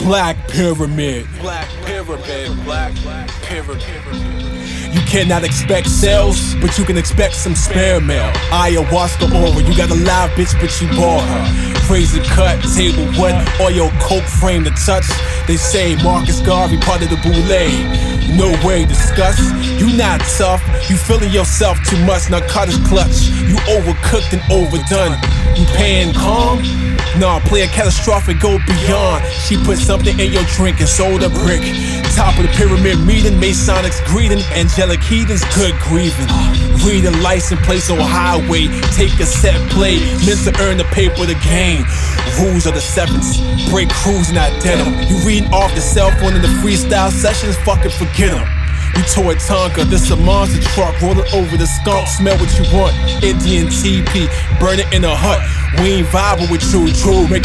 Black Pyramid. Black Pyramid, Black Pyramid. You cannot expect sales, but you can expect some spare mail. Ayahuasca aura, you got a live bitch, but you bore her. Razor cut, table wet, or your coke frame to touch. They say Marcus Garvey part of the boule. No way to discuss. You not tough, you feeling yourself too much. Narcotics clutch, you overcooked and overdone. You paying calm? Nah, player catastrophic, go beyond. She put something in your drink and sold a brick. Top of the pyramid meeting, Masonics greeting, angelic heathens, good grieving. Read a license plates on highway, take a set play, meant to earn the paper the game. Rules of the sevens, break crews not denim. You reading off the cell phone in the freestyle sessions, fucking forget them. You tore Tonka, this a monster truck, rolling over the skunk, smell what you want. Indian TP, burn it in a hut. We ain't vibing with you, true.